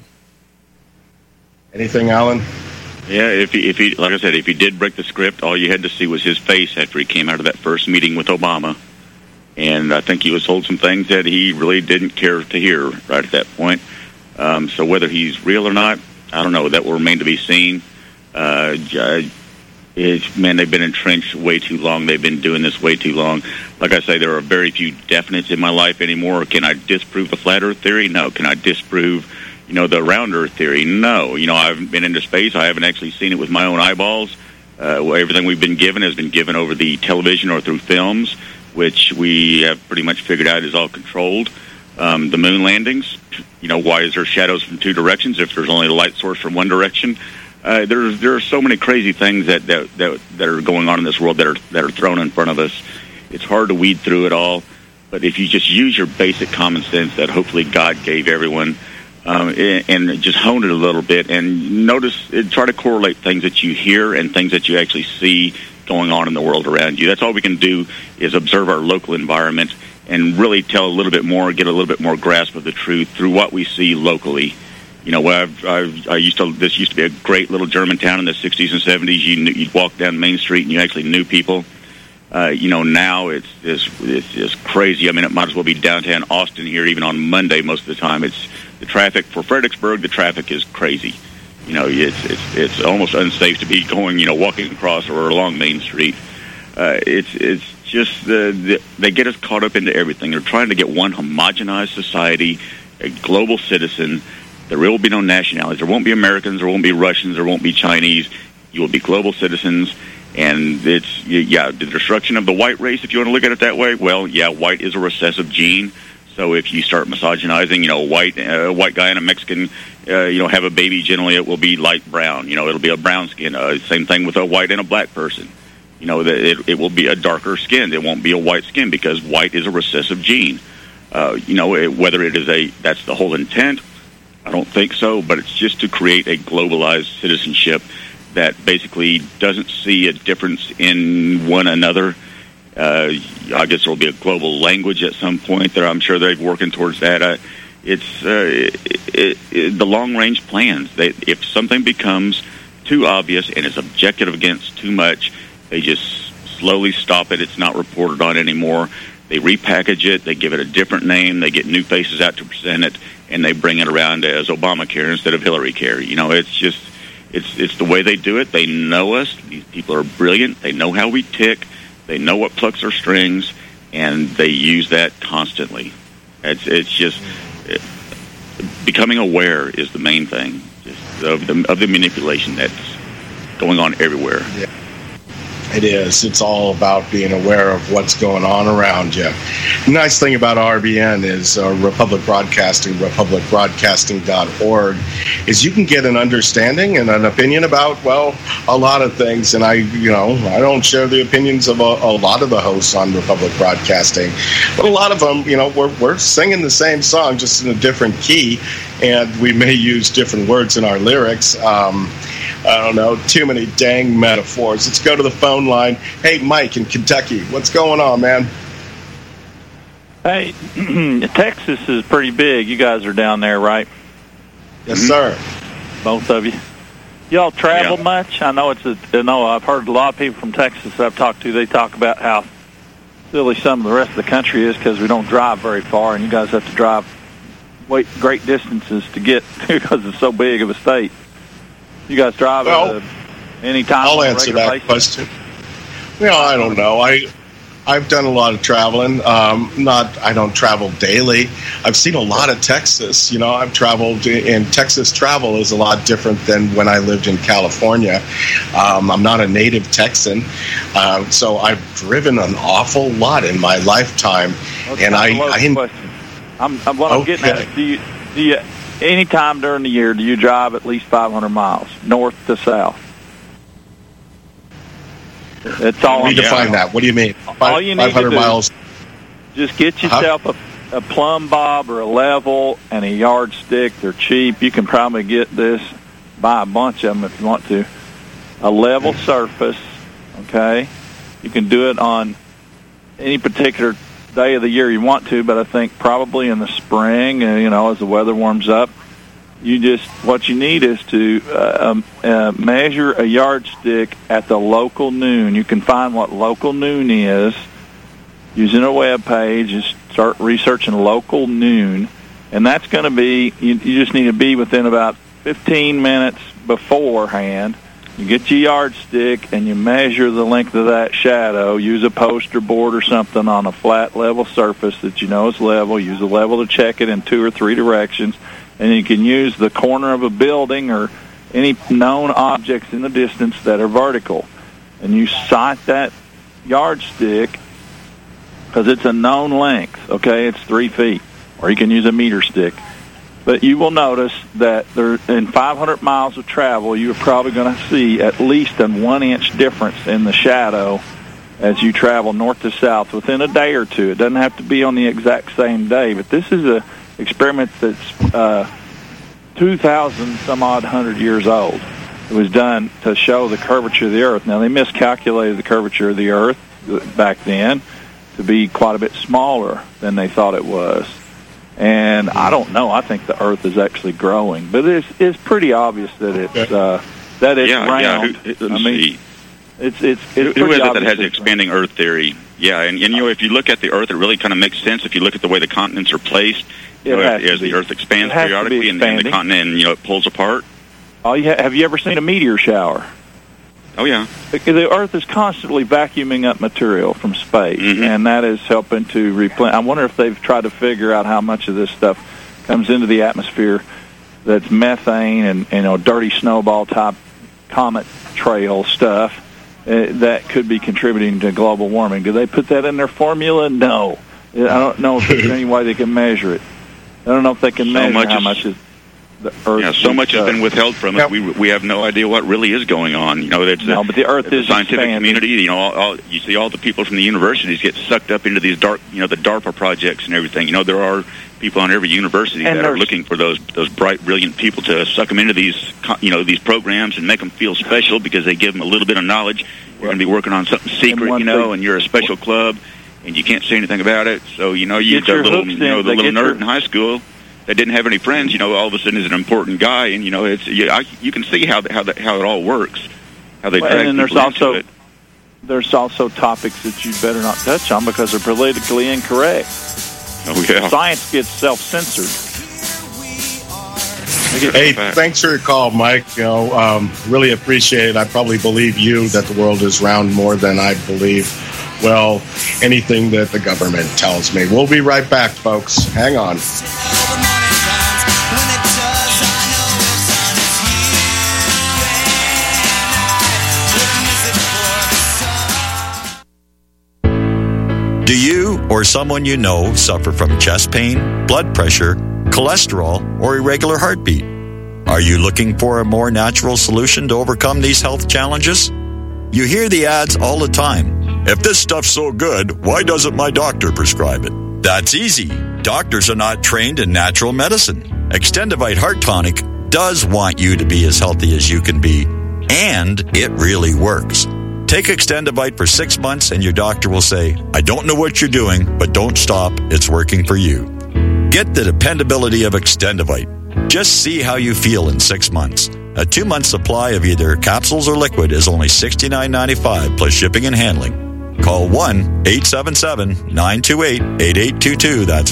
Anything, Alan? Yeah, if he, like I said, if he did break the script, all you had to see was his face after he came out of that first meeting with Obama. And I think he was told some things that he really didn't care to hear right at that point. So whether he's real or not, I don't know. That will remain to be seen. Man, they've been entrenched way too long. They've been doing this way too long. Like I say, there are very few definites in my life anymore. Can I disprove the flat earth theory? No. Can I disprove, the round earth theory? No. I haven't been into space. I haven't actually seen it with my own eyeballs. Everything we've been given has been given over the television or through films, which we have pretty much figured out is all controlled. The moon landings, why is there shadows from two directions if there's only a light source from one direction? There are so many crazy things that are going on in this world that are thrown in front of us. It's hard to weed through it all, but if you just use your basic common sense that hopefully God gave everyone, and just hone it a little bit and try to correlate things that you hear and things that you actually see going on in the world around you. That's all we can do is observe our local environment and really tell a little bit more, get a little bit more grasp of the truth through what we see locally. This used to be a great little German town in the 60s and 70s. You'd walk down Main Street and you actually knew people. Now it's just crazy. I mean, it might as well be downtown Austin here, even on Monday most of the time. It's the traffic for Fredericksburg, the traffic is crazy. You know, it's almost unsafe to be going, walking across or along Main Street. It's just they get us caught up into everything. They're trying to get one homogenized society, a global citizen. There will be no nationalities. There won't be Americans. There won't be Russians. There won't be Chinese. You will be global citizens. And it's, the destruction of the white race, if you want to look at it that way. Well, yeah, white is a recessive gene. So if you start misogynizing, a white guy and a Mexican, have a baby, generally it will be light brown. It'll be a brown skin. Same thing with a white and a black person. It will be a darker skin. It won't be a white skin because white is a recessive gene. Whether it is that's the whole intent, I don't think so, but it's just to create a globalized citizenship that basically doesn't see a difference in one another. I guess there will be a global language at some point there. I'm sure they're working towards that. It's the long-range plans. If something becomes too obvious and is objective against too much, they just slowly stop it. It's not reported on anymore. They repackage it. They give it a different name. They get new faces out to present it, and they bring it around as Obamacare instead of Hillary Care. It's just it's the way they do it. They know us. These people are brilliant. They know how we tick. They know what plucks our strings, and they use that constantly. It's just becoming aware is the main thing, just of the manipulation that's going on everywhere. Yeah. It is. It's all about being aware of what's going on around you. The nice thing about RBN is Republic Broadcasting, republicbroadcasting.org, is you can get an understanding and an opinion about, a lot of things. And I don't share the opinions of a lot of the hosts on Republic Broadcasting. But a lot of them, we're singing the same song, just in a different key. And we may use different words in our lyrics. I don't know, too many dang metaphors. Let's go to the phone line. Hey, Mike in Kentucky. What's going on, man? Hey, Texas is pretty big. You guys are down there, right? Yes, sir. Both of you. Y'all travel much? I know I've heard a lot of people from Texas that I've talked to. They talk about how silly some of the rest of the country is because we don't drive very far, and you guys have to drive great distances to get because it's so big of a state. You guys drive any time? I'll answer that question. I don't know. I've done a lot of traveling. I don't travel daily. I've seen a lot of Texas. I've traveled, and Texas travel is a lot different than when I lived in California. I'm not a native Texan, so I've driven an awful lot in my lifetime. Okay, and what I'm getting at is, do you any time during the year, do you drive at least 500 miles, north to south? That's all. Redefine that. What do you mean? All you need 500 to do, miles. Just get yourself a plumb bob or a level and a yardstick. They're cheap. You can probably get this, buy a bunch of them if you want to. A level surface, okay? You can do it on any particular day of the year you want to, but I think probably in the spring, as the weather warms up, what you need is to measure a yardstick at the local noon. You can find what local noon is using a web page. Just start researching local noon, and that's going to be, you just need to be within about 15 minutes beforehand. You get your yardstick and you measure the length of that shadow. Use a poster board or something on a flat level surface that you know is level. Use a level to check it in 2 or 3 directions. And you can use the corner of a building or any known objects in the distance that are vertical. And you sight that yardstick because it's a known length, okay? It's 3 feet. Or you can use a meter stick. But you will notice that in 500 miles of travel, you're probably going to see at least a 1-inch difference in the shadow as you travel north to south within a day or two. It doesn't have to be on the exact same day, but this is an experiment that's 2,000 some odd 100 years old. It was done to show the curvature of the Earth. Now, they miscalculated the curvature of the Earth back then to be quite a bit smaller than they thought it was. And I don't know. I think the Earth is actually growing, but it's pretty obvious that it's round. It's who is it that has the expanding Earth theory? Yeah, and if you look at the Earth, it really kind of makes sense if you look at the way the continents are placed as the Earth expands periodically and the continent, it pulls apart. Have you ever seen a meteor shower? Oh, yeah. The Earth is constantly vacuuming up material from space, and that is helping to replenish. I wonder if they've tried to figure out how much of this stuff comes into the atmosphere that's methane and dirty snowball-type comet trail stuff that could be contributing to global warming. Do they put that in their formula? No. I don't know if there's any way they can measure it. I don't know if they can measure how much is the Earth. Yeah, so much has been withheld from us. We have no idea what really is going on. But the Earth is the scientific expanding. community. You see all the people from the universities get sucked up into these the DARPA projects and everything. There are people on every university that are looking for those bright, brilliant people to suck them into these these programs and make them feel special because they give them a little bit of knowledge. You're going to be working on something secret, and you're a special club, and you can't say anything about it. So you're the little nerd in high school that didn't have any friends, all of a sudden is an important guy, and you can see how it all works, how they drag people into it. There's also topics that you better not touch on because they're politically incorrect. Oh yeah, science gets self-censored. Hey, thanks for your call, Mike. Really appreciate it. I probably believe you that the world is round more than I believe. Well, anything that the government tells me. We'll be right back, folks. Hang on. Do you or someone you know suffer from chest pain, blood pressure, cholesterol, or irregular heartbeat? Are you looking for a more natural solution to overcome these health challenges? You hear the ads all the time. If this stuff's so good, why doesn't my doctor prescribe it? That's easy. Doctors are not trained in natural medicine. Extendivite Heart Tonic does want you to be as healthy as you can be, and it really works. Take Extendivite for 6 months and your doctor will say, I don't know what you're doing, but don't stop. It's working for you. Get the dependability of Extendivite. Just see how you feel in 6 months. A 2-month supply of either capsules or liquid is only $69.95 plus shipping and handling. Call 1-877-928-8822. That's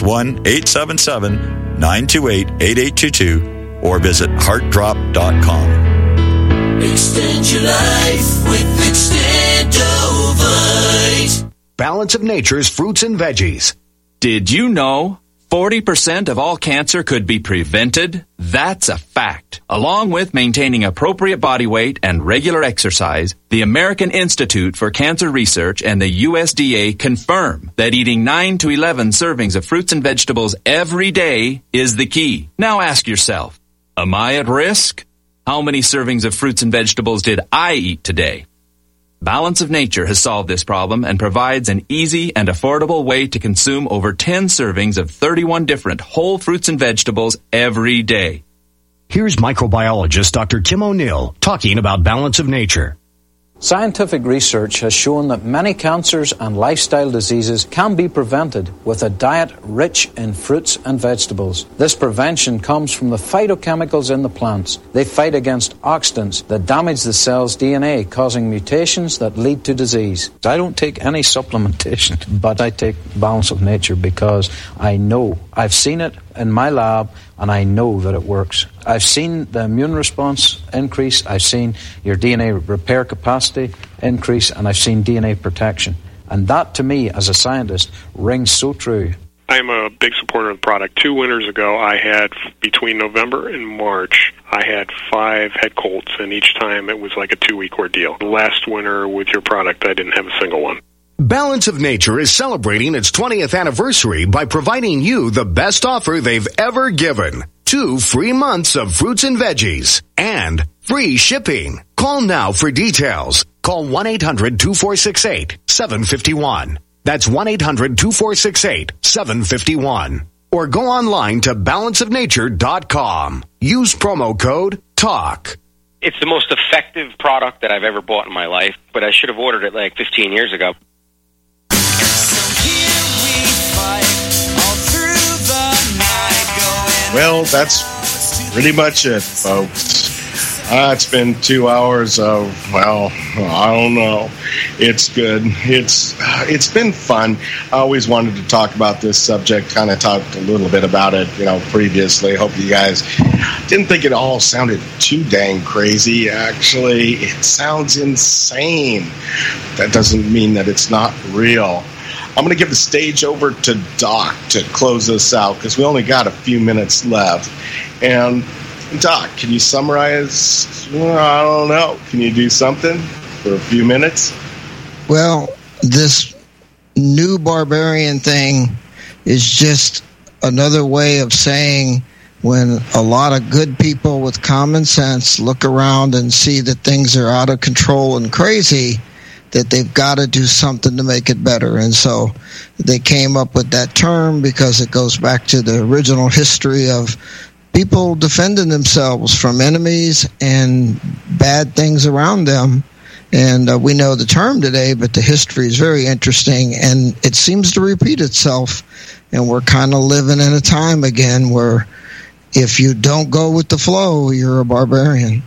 1-877-928-8822 or visit heartdrop.com. Extend your life with Extendovite. Balance of Nature's fruits and veggies. Did you know 40% of all cancer could be prevented? That's a fact. Along with maintaining appropriate body weight and regular exercise, the American Institute for Cancer Research and the USDA confirm that eating 9 to 11 servings of fruits and vegetables every day is the key. Now ask yourself, am I at risk? How many servings of fruits and vegetables did I eat today? Balance of Nature has solved this problem and provides an easy and affordable way to consume over 10 servings of 31 different whole fruits and vegetables every day. Here's microbiologist Dr. Tim O'Neill talking about Balance of Nature. Scientific research has shown that many cancers and lifestyle diseases can be prevented with a diet rich in fruits and vegetables. This prevention comes from the phytochemicals in the plants. They fight against oxidants that damage the cell's DNA, causing mutations that lead to disease. I don't take any supplementation, but I take Balance of Nature because I know, I've seen it in my lab, and I know that it works. I've seen the immune response increase, I've seen your DNA repair capacity increase, and I've seen DNA protection. And that, to me, as a scientist, rings so true. I'm a big supporter of the product. 2 winters ago, I had, between November and March, I had 5 head colds, and each time it was like a 2-week ordeal. Last winter, with your product, I didn't have a single one. Balance of Nature is celebrating its 20th anniversary by providing you the best offer they've ever given. 2 free months of fruits and veggies and free shipping. Call now for details. Call 1-800-2468-751. That's 1-800-2468-751. Or go online to balanceofnature.com. Use promo code TALK. It's the most effective product that I've ever bought in my life, but I should have ordered it like 15 years ago. Well, that's pretty much it, folks. It's been 2 hours of, well, I don't know. It's good. It's been fun. I always wanted to talk about this subject, kind of talked a little bit about it, previously. Hope you guys didn't think it all sounded too dang crazy. Actually, it sounds insane. That doesn't mean that it's not real. I'm going to give the stage over to Doc to close this out because we only got a few minutes left. And Doc, can you summarize? I don't know. Can you do something for a few minutes? Well, this new barbarian thing is just another way of saying when a lot of good people with common sense look around and see that things are out of control and crazy, that they've got to do something to make it better. And so they came up with that term because it goes back to the original history of people defending themselves from enemies and bad things around them. And we know the term today, but the history is very interesting, and it seems to repeat itself. And we're kind of living in a time again where if you don't go with the flow, you're a barbarian.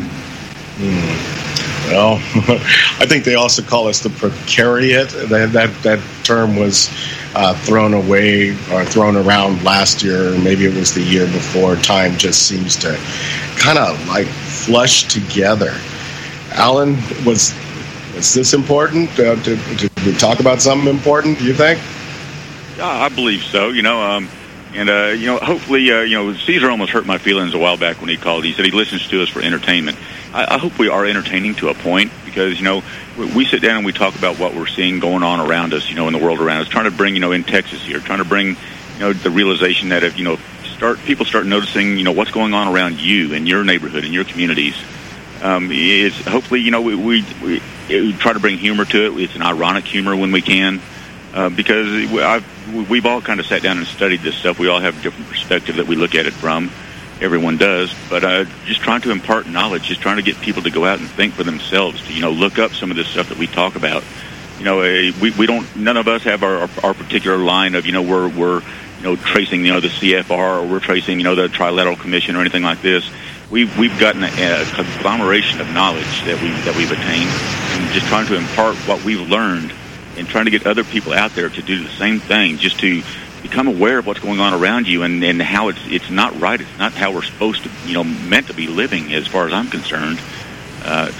Well, I think they also call us the precariat. That term was thrown away or thrown around last year, or maybe it was the year before. Time just seems to kind of like flush together. Alan, was this important? Did we talk about something important, do you think? Yeah, I believe so. Hopefully, Caesar almost hurt my feelings a while back when he called. He said he listens to us for entertainment. I hope we are entertaining to a point because, we sit down and we talk about what we're seeing going on around us, in the world around us, trying to bring, in Texas here, trying to bring, the realization that if, people start noticing, what's going on around you in your neighborhood, in your communities. It's hopefully, we try to bring humor to it. It's an ironic humor when we can. Because we've all kind of sat down and studied this stuff. We all have a different perspective that we look at it from. Everyone does. But just trying to impart knowledge, just trying to get people to go out and think for themselves, to, look up some of this stuff that we talk about. We don't, none of us have our particular line of, we're tracing, the CFR, or we're tracing, the Trilateral Commission or anything like this. We've gotten a conglomeration of knowledge that we've attained, and just trying to impart what we've learned and trying to get other people out there to do the same thing, just to become aware of what's going on around you and how it's not right. It's not how we're supposed to, meant to be living, as far as I'm concerned. I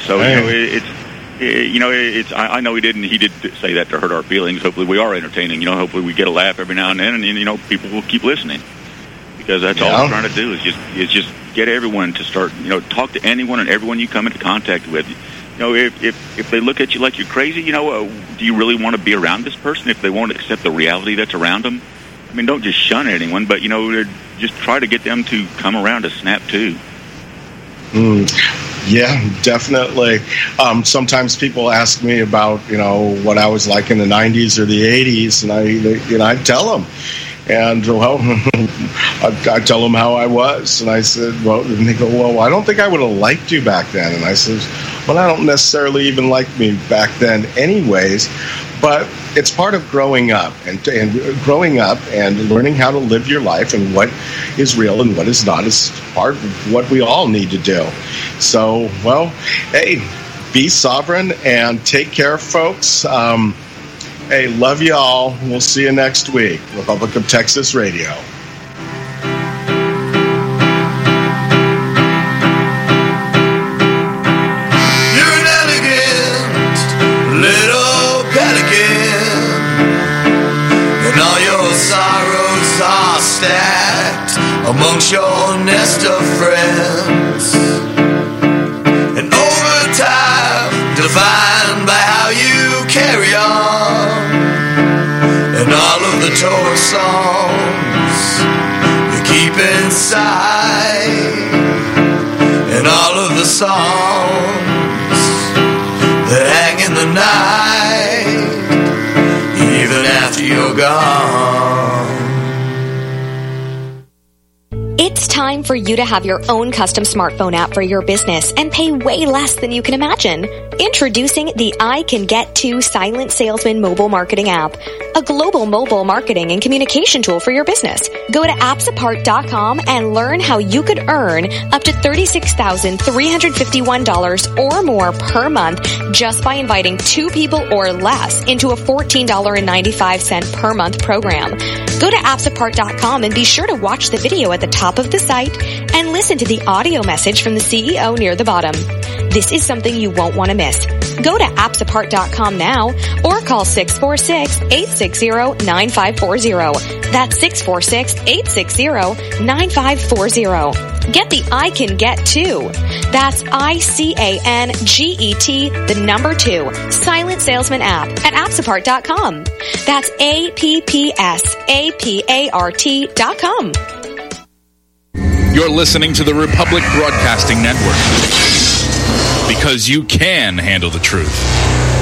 know he did say that to hurt our feelings. Hopefully we are entertaining. Hopefully we get a laugh every now and then, and people will keep listening, because that's all we're trying to do is just get everyone to start, talk to anyone and everyone you come into contact with. If they look at you like you're crazy, do you really want to be around this person if they won't accept the reality that's around them? I mean, don't just shun anyone, but, just try to get them to come around to snap to. Yeah, definitely. Sometimes people ask me about, what I was like in the 90s or the 80s, and I tell them. And, I tell them how I was. And I said, and they go, I don't think I would have liked you back then. And I said, I don't necessarily even like me back then anyways. But it's part of growing up and growing up and learning how to live your life, and what is real and what is not is part of what we all need to do. So, hey, be sovereign and take care, folks. Hey, love you all. We'll see you next week. Republic of Texas Radio. You're an elegant little pelican, and all your sorrows are stacked amongst your nest of friends. And over time, defined by how you carry on, and all of the toy songs you keep inside, and all of the songs that hang in the night, even after you're gone. It's time for you to have your own custom smartphone app for your business and pay way less than you can imagine. Introducing the I Can Get To Silent Salesman mobile marketing app. a global mobile marketing and communication tool for your business. Go to appsapart.com and learn how you could earn up to $36,351 or more per month just by inviting 2 people or less into a $14.95 per month program. Go to appsapart.com and be sure to watch the video at the top of the site and listen to the audio message from the CEO near the bottom. This is something you won't want to miss. Go to appsapart.com now or call 646-860-9540. That's 646-860-9540. Get the I Can Get too. That's ICANGET, the number 2, Silent Salesman app at appsapart.com. That's APPSAPART.com. You're listening to the Republic Broadcasting Network. Because you can handle the truth.